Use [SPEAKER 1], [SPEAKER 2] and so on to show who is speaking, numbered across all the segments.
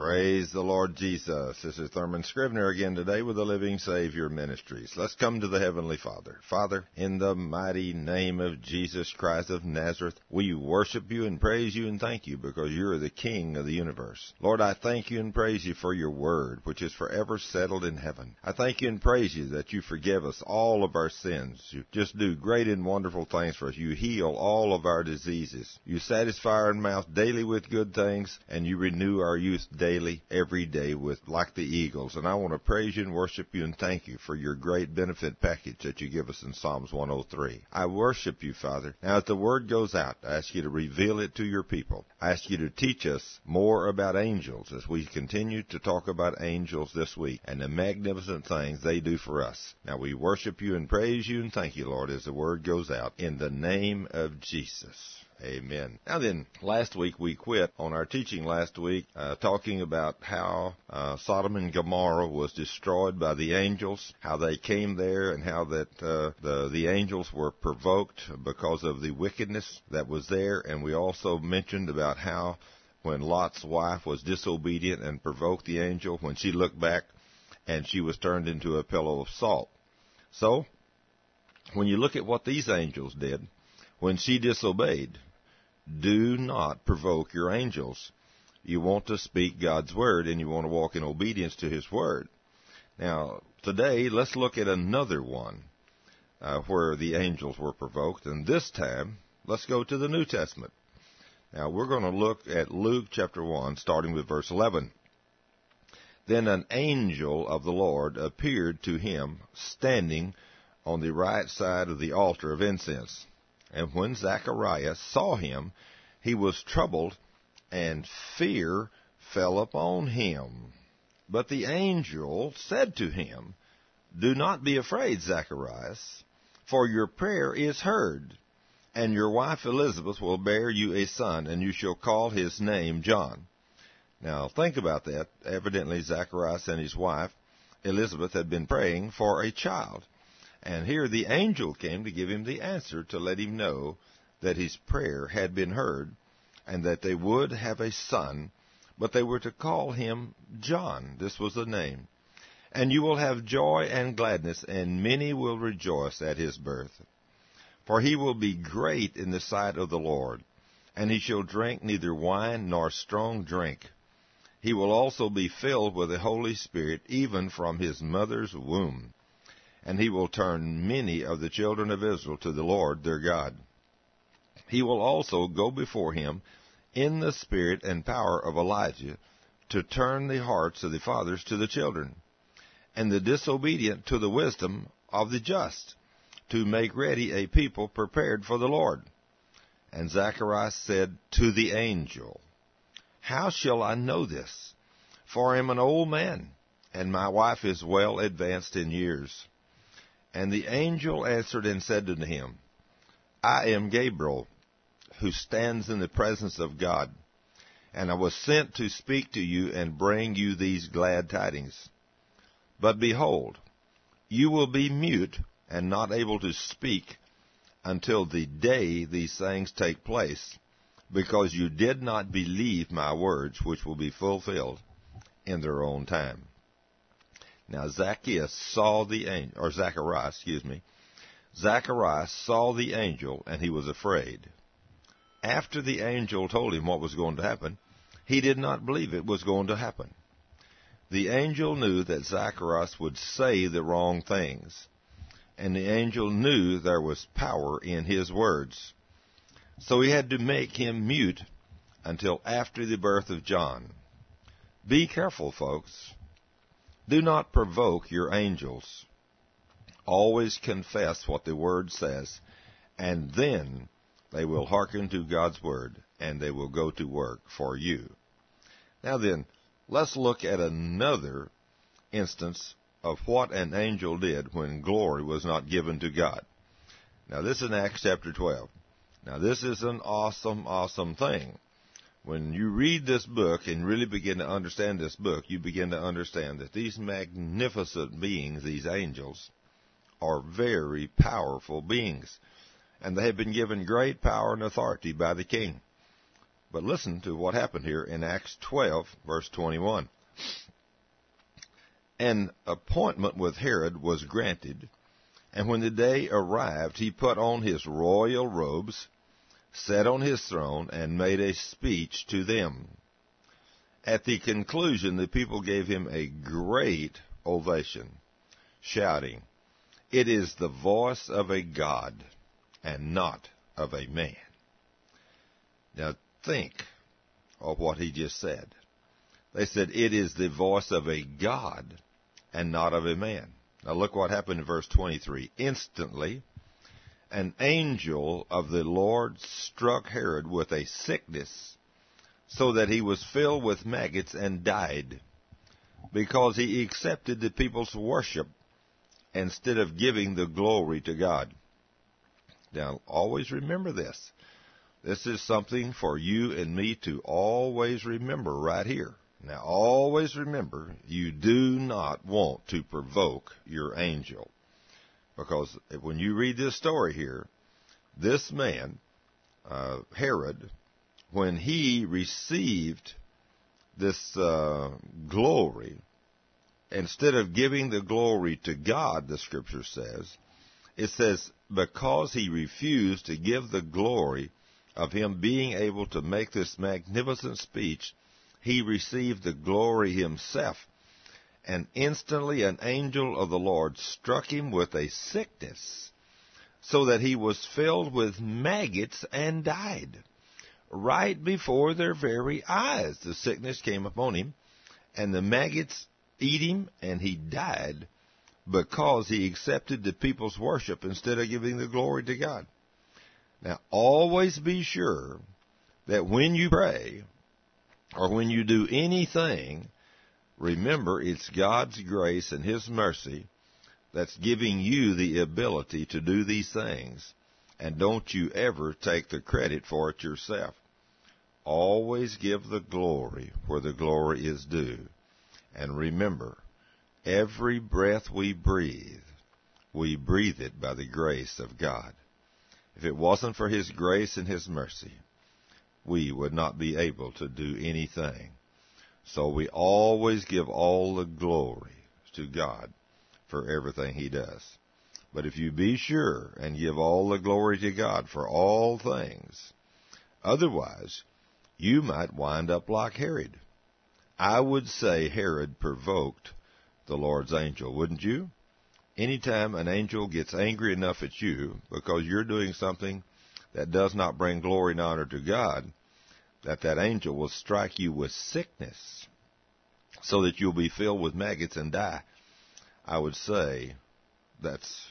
[SPEAKER 1] Praise the Lord Jesus. This is Thurman Scrivener again today with the Living Savior Ministries. Let's come to the Heavenly Father. Father, in the mighty name of Jesus Christ of Nazareth, we worship you and praise you and thank you because you're the King of the universe. Lord, I thank you and praise you for your word, which is forever settled in heaven. I thank you and praise you that you forgive us all of our sins. You just do great and wonderful things for us. You heal all of our diseases. You satisfy our mouth daily with good things, and you renew our youth daily, every day, with like the eagles. And I want to praise you and worship you and thank you for your great benefit package that you give us in Psalms 103. I worship you, Father. Now, as the word goes out, I ask you to reveal it to your people. I ask you to teach us more about angels as we continue to talk about angels this week and the magnificent things they do for us. Now, we worship you and praise you and thank you, Lord, as the word goes out in the name of Jesus. Amen. Now then, last week we quit on our teaching last week talking about how Sodom and Gomorrah was destroyed by the angels, how they came there, and how that the angels were provoked because of the wickedness that was there. And we also mentioned about how when Lot's wife was disobedient and provoked the angel, when she looked back and she was turned into a pillow of salt. So, when you look at what these angels did, when she disobeyed, do not provoke your angels. You want to speak God's word, and you want to walk in obedience to his word. Now, today, let's look at another one where the angels were provoked, and this time, let's go to the New Testament. Now, we're going to look at Luke chapter 1, starting with verse 11. Then an angel of the Lord appeared to him, standing on the right side of the altar of incense. And when Zacharias saw him, he was troubled, and fear fell upon him. But the angel said to him, Do not be afraid, Zacharias, for your prayer is heard, and your wife Elizabeth will bear you a son, and you shall call his name John. Now, think about that. Evidently, Zacharias and his wife Elizabeth had been praying for a child. And here the angel came to give him the answer to let him know that his prayer had been heard and that they would have a son, but they were to call him John. This was the name. And you will have joy and gladness, and many will rejoice at his birth. For he will be great in the sight of the Lord, and he shall drink neither wine nor strong drink. He will also be filled with the Holy Spirit, even from his mother's womb. And he will turn many of the children of Israel to the Lord their God. He will also go before him in the spirit and power of Elijah, to turn the hearts of the fathers to the children, and the disobedient to the wisdom of the just, to make ready a people prepared for the Lord. And Zacharias said to the angel, How shall I know this? For I am an old man, and my wife is well advanced in years. And the angel answered and said unto him, I am Gabriel, who stands in the presence of God, and I was sent to speak to you and bring you these glad tidings. But behold, you will be mute and not able to speak until the day these things take place, because you did not believe my words, which will be fulfilled in their own time. Now Zacharias saw the angel, Zacharias saw the angel, and he was afraid. After the angel told him what was going to happen, he did not believe it was going to happen. The angel knew that Zacharias would say the wrong things, and the angel knew there was power in his words. So he had to make him mute until after the birth of John. Be careful, folks. Do not provoke your angels. Always confess what the Word says, and then they will hearken to God's Word, and they will go to work for you. Now then, let's look at another instance of what an angel did when glory was not given to God. Now this is in Acts chapter 12. Now this is an awesome, awesome thing. When you read this book and really begin to understand this book, you begin to understand that these magnificent beings, these angels, are very powerful beings. And they have been given great power and authority by the king. But listen to what happened here in Acts 12, verse 21. An appointment with Herod was granted, and when the day arrived, he put on his royal robes, sat on his throne, and made a speech to them. At the conclusion, the people gave him a great ovation, shouting, "It is the voice of a God, and not of a man." Now think of what he just said. They said, "It is the voice of a God, and not of a man." Now look what happened in verse 23. Instantly, an angel of the Lord struck Herod with a sickness, so that he was filled with maggots and died, because he accepted the people's worship instead of giving the glory to God. Now, always remember this. This is something for you and me to always remember right here. Now, always remember, you do not want to provoke your angel. Because when you read this story here, this man, Herod, when he received this glory, instead of giving the glory to God, the Scripture says, it says, because he refused to give the glory of him being able to make this magnificent speech, he received the glory himself. And instantly an angel of the Lord struck him with a sickness, so that he was filled with maggots and died. Right before their very eyes, the sickness came upon him, and the maggots eat him, and he died because he accepted the people's worship instead of giving the glory to God. Now, always be sure that when you pray or when you do anything, remember it's God's grace and His mercy that's giving you the ability to do these things, and don't you ever take the credit for it yourself. Always give the glory where the glory is due. And remember, every breath we breathe it by the grace of God. If it wasn't for His grace and His mercy, we would not be able to do anything. So we always give all the glory to God for everything He does. But if you be sure and give all the glory to God for all things, otherwise you might wind up like Herod. I would say Herod provoked the Lord's angel, wouldn't you? Anytime an angel gets angry enough at you because you're doing something that does not bring glory and honor to God, that angel will strike you with sickness so that you'll be filled with maggots and die, I would say that's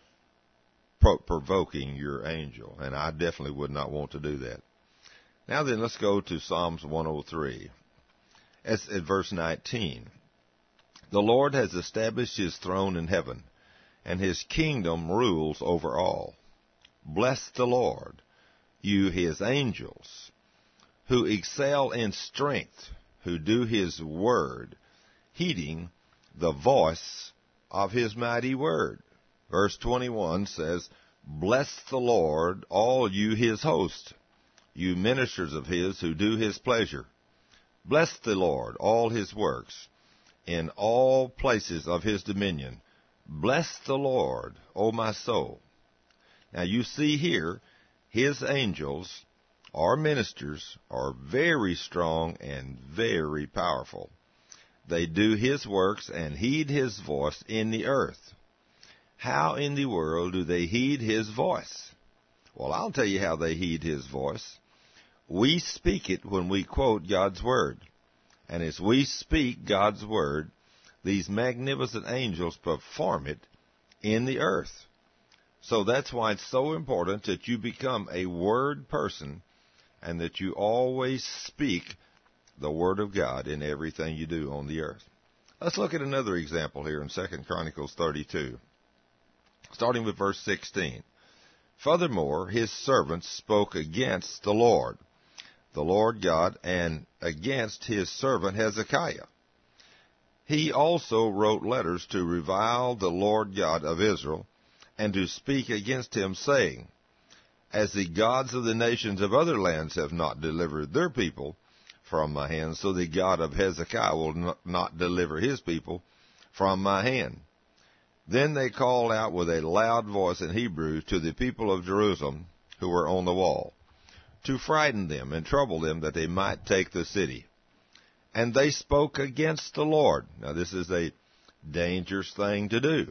[SPEAKER 1] provoking your angel, and I definitely would not want to do that. Now then, let's go to Psalms 103. It's at verse 19. The Lord has established His throne in heaven, and His kingdom rules over all. Bless the Lord, you His angels, who excel in strength, who do His word, heeding the voice of His mighty word. Verse 21 says, Bless the Lord, all you His host, you ministers of His who do His pleasure. Bless the Lord, all His works, in all places of His dominion. Bless the Lord, O my soul. Now you see here, His angels, or ministers, are very strong and very powerful. They do His works and heed His voice in the earth. How in the world do they heed His voice? Well, I'll tell you how they heed His voice. We speak it when we quote God's Word. And as we speak God's Word, these magnificent angels perform it in the earth. So that's why it's so important that you become a Word person and that you always speak the Word of God in everything you do on the earth. Let's look at another example here in 2 Chronicles 32, starting with verse 16. Furthermore, His servants spoke against the Lord God, and against His servant Hezekiah. He also wrote letters to revile the Lord God of Israel, and to speak against Him, saying, as the gods of the nations of other lands have not delivered their people from my hand, so the God of Hezekiah will not deliver his people from my hand. Then they called out with a loud voice in Hebrew to the people of Jerusalem who were on the wall, to frighten them and trouble them that they might take the city. And they spoke against the Lord. Now this is a dangerous thing to do.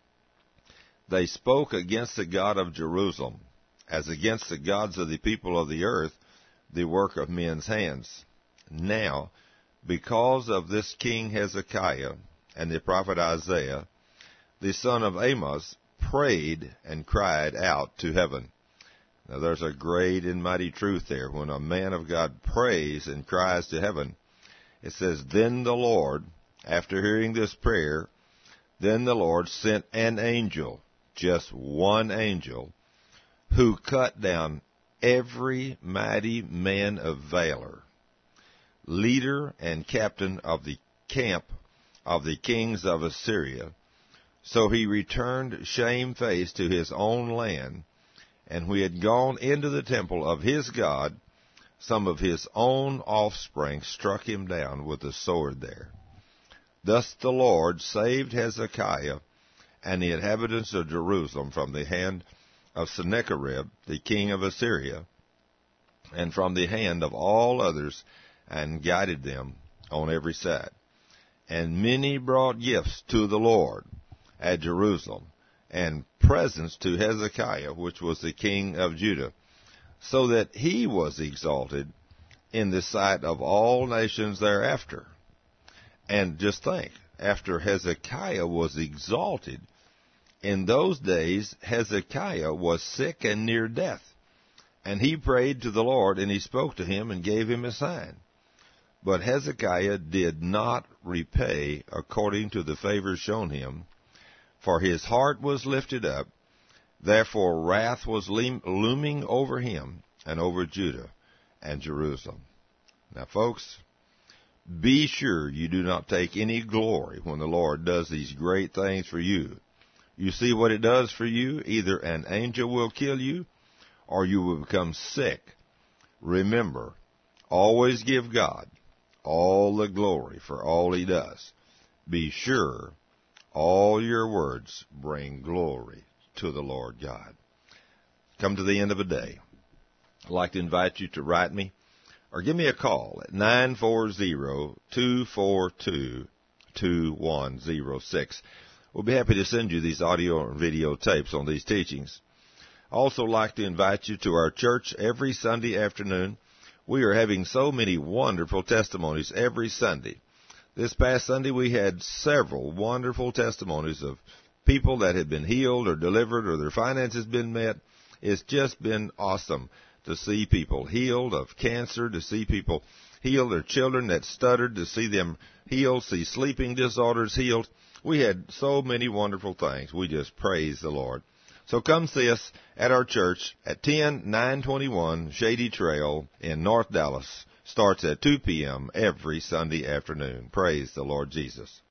[SPEAKER 1] They spoke against the God of Jerusalem, as against the gods of the people of the earth, the work of men's hands. Now, because of this king Hezekiah and the prophet Isaiah, the son of Amos, prayed and cried out to heaven. Now there's a great and mighty truth there. When a man of God prays and cries to heaven, it says, then the Lord, after hearing this prayer, then the Lord sent an angel, just one angel, who cut down every mighty man of valor, leader and captain of the camp of the kings of Assyria. So he returned shamefaced to his own land, and we had gone into the temple of his God. Some of his own offspring struck him down with the sword there. Thus the Lord saved Hezekiah and the inhabitants of Jerusalem from the hand of Sennacherib, the king of Assyria, and from the hand of all others, and guided them on every side. And many brought gifts to the Lord at Jerusalem, and presents to Hezekiah, which was the king of Judah, so that he was exalted in the sight of all nations thereafter. And just think, after Hezekiah was exalted, in those days Hezekiah was sick and near death. And he prayed to the Lord, and he spoke to him and gave him a sign. But Hezekiah did not repay according to the favor shown him, for his heart was lifted up. Therefore wrath was looming over him and over Judah and Jerusalem. Now, folks, be sure you do not take any glory when the Lord does these great things for you. You see what it does for you? Either an angel will kill you, or you will become sick. Remember, always give God all the glory for all he does. Be sure all your words bring glory to the Lord God. Come to the end of a day. I'd like to invite you to write me or give me a call at 940-242-2106. We'll be happy to send you these audio and video tapes on these teachings. I also like to invite you to our church every Sunday afternoon. We are having so many wonderful testimonies every Sunday. This past Sunday we had several wonderful testimonies of people that had been healed or delivered or their finances been met. It's just been awesome to see people healed of cancer, to see people heal their children that stuttered, to see them healed, see sleeping disorders healed. We had so many wonderful things. We just praise the Lord. So come see us at our church at 10921 Shady Trail in North Dallas. Starts at 2 p.m. every Sunday afternoon. Praise the Lord Jesus.